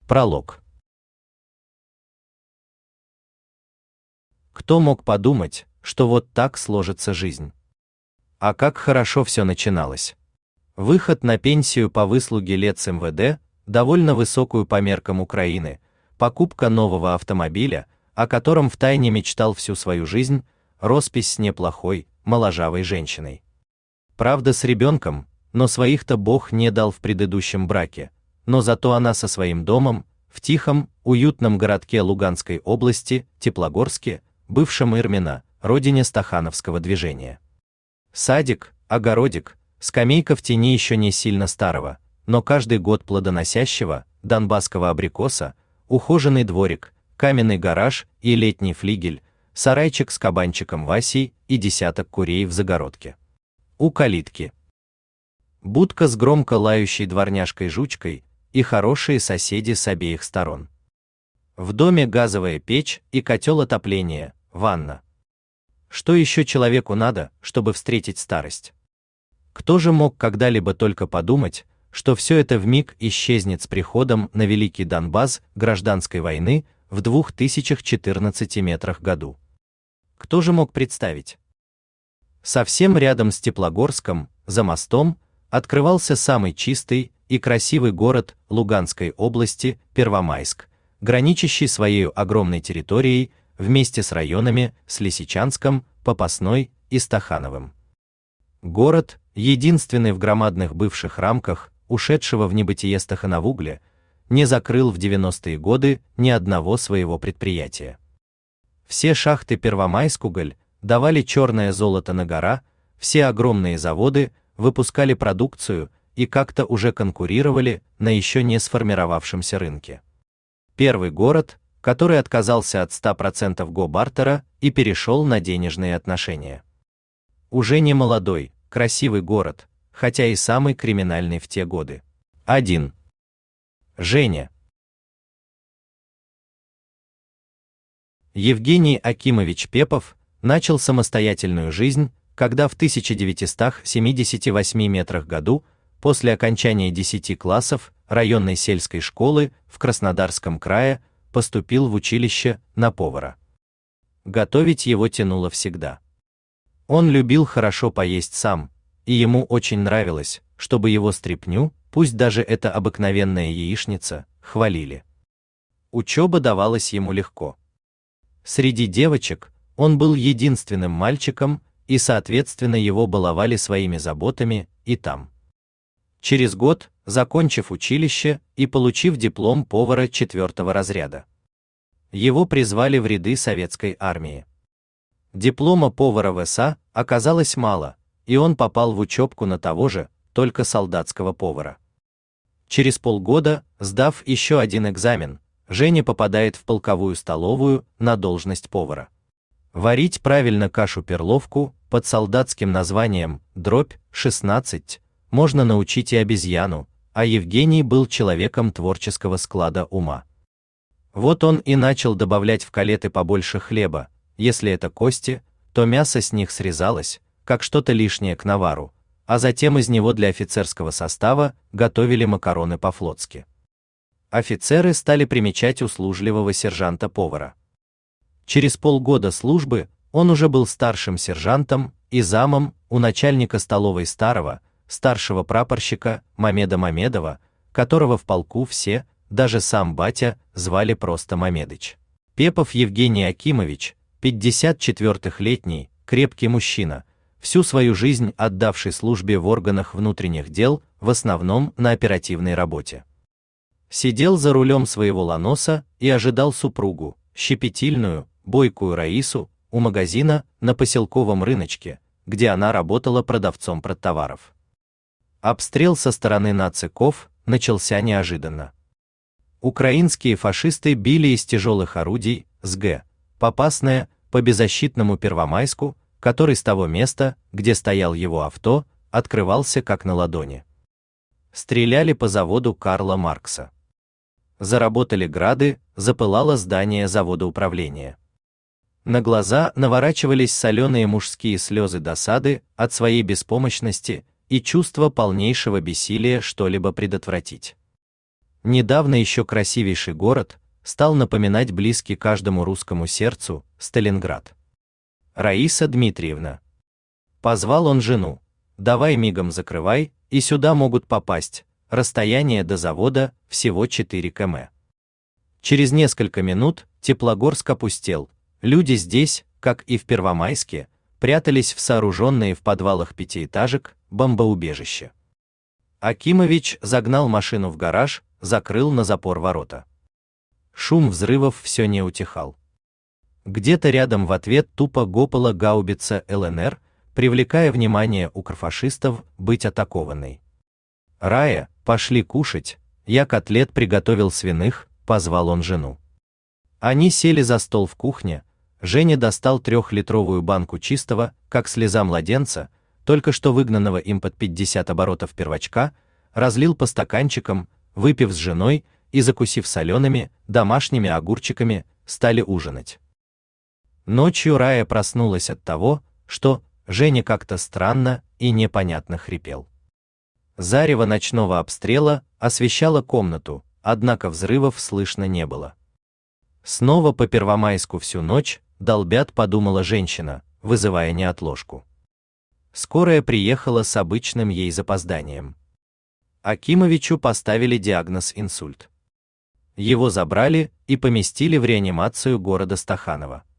Пролог. Кто мог подумать, что вот так сложится жизнь? А как хорошо все начиналось. Выход на пенсию по выслуге лет с МВД, довольно высокую по меркам Украины, покупка нового автомобиля, о котором втайне мечтал всю свою жизнь, роспись с неплохой, моложавой женщиной. Правда, с ребенком, но своих-то Бог не дал в предыдущем браке, но зато она со своим домом, в тихом, уютном городке Луганской области, Теплогорске, бывшем Ирмино, родине стахановского движения. Садик, огородик, скамейка в тени еще не сильно старого, но каждый год плодоносящего, донбасского абрикоса, ухоженный дворик, каменный гараж и летний флигель, сарайчик с кабанчиком Васей и десяток курей в загородке. У калитки будка с громко лающей дворняжкой-жучкой и хорошие соседи с обеих сторон. В доме газовая печь и котел отопления, ванна. Что еще человеку надо, чтобы встретить старость? Кто же мог когда-либо только подумать, что все это вмиг исчезнет с приходом на Великий Донбасс гражданской войны в 2014 метрах году? Кто же мог представить? Совсем рядом с Теплогорском, за мостом, открывался самый чистый и красивый город Луганской области Первомайск, граничащий своей огромной территорией вместе с районами с Лисичанском, Попасной и Стахановым. Город, единственный в громадных бывших рамках ушедшего в небытие Стахановугля, не закрыл в 90-е годы ни одного своего предприятия. Все шахты Первомайскуголь давали черное золото на гора, все огромные заводы выпускали продукцию и как-то уже конкурировали на еще не сформировавшемся рынке. Первый город, который отказался от 100% гобартера и перешел на денежные отношения. Уже не молодой, красивый город, хотя и самый криминальный в те годы. 1. Женя. Евгений Акимович Пепов начал самостоятельную жизнь, когда в 1978 метрах году, после окончания 10 классов районной сельской школы в Краснодарском крае, поступил в училище на повара. Готовить его тянуло всегда. Он любил хорошо поесть сам, и ему очень нравилось, чтобы его стряпню, пусть даже это обыкновенная яичница, хвалили. Учеба давалась ему легко. Среди девочек он был единственным мальчиком, и, соответственно, его баловали своими заботами и там. Через год, закончив училище и получив диплом повара 4-го разряда, его призвали в ряды советской армии. Диплома повара ВСА оказалось мало, и он попал в учебку на того же, только солдатского повара. Через полгода, сдав еще один экзамен, Женя попадает в полковую столовую на должность повара. Варить правильно кашу-перловку под солдатским названием «дробь 16» можно научить и обезьяну, а Евгений был человеком творческого склада ума. Вот он и начал добавлять в колеты побольше хлеба, если это кости, то мясо с них срезалось, как что-то лишнее к навару, а затем из него для офицерского состава готовили макароны по-флотски. Офицеры стали примечать услужливого сержанта-повара. Через полгода службы он уже был старшим сержантом и замом у начальника столовой старшего прапорщика Мамеда Мамедова, которого в полку все, даже сам батя, звали просто Мамедыч. Пепов Евгений Акимович, 54-летний, крепкий мужчина, всю свою жизнь отдавший службе в органах внутренних дел, в основном на оперативной работе. Сидел за рулем своего ланоса и ожидал супругу, щепетильную, бойкую Раису, у магазина на поселковом рыночке, где она работала продавцом продтоваров. Обстрел со стороны нациков начался неожиданно. Украинские фашисты били из тяжелых орудий с г. Попасная по беззащитному Первомайску, который с того места, где стоял его авто, открывался как на ладони. Стреляли по заводу Карла Маркса. Заработали грады, запылало здание завода управления. На глаза наворачивались соленые мужские слезы досады от своей беспомощности и чувства полнейшего бессилия что-либо предотвратить. недавно еще красивейший город, стал напоминать близкий каждому русскому сердцу Сталинград. «Раиса Дмитриевна», — позвал он жену, — «давай мигом закрывай, и сюда могут попасть, расстояние до завода всего 4 км». Через несколько минут Теплогорск опустел, люди здесь, как и в Первомайске, прятались в сооруженные в подвалах пятиэтажек бомбоубежища. Акимович загнал машину в гараж, закрыл на запор ворота. Шум взрывов все не утихал. Где-то рядом в ответ тупо гопала гаубица ЛНР, привлекая внимание укрфашистов быть атакованной. «Рая, пошли кушать, я котлет приготовил свиных», — позвал он жену. Они сели за стол в кухне, Женя достал 3-литровую банку чистого, как слеза младенца, только что выгнанного им под 50 оборотов первачка, разлил по стаканчикам, выпив с женой и закусив солеными, домашними огурчиками, стали ужинать. Ночью Рая проснулась от того, что Женя как-то странно и непонятно хрипел. Зарево ночного обстрела освещало комнату, однако взрывов слышно не было. Снова по Первомайску всю ночь долбят, подумала женщина, вызывая неотложку. Скорая приехала с обычным ей запозданием. Акимовичу поставили диагноз инсульт. Его забрали и поместили в реанимацию города Стаханова.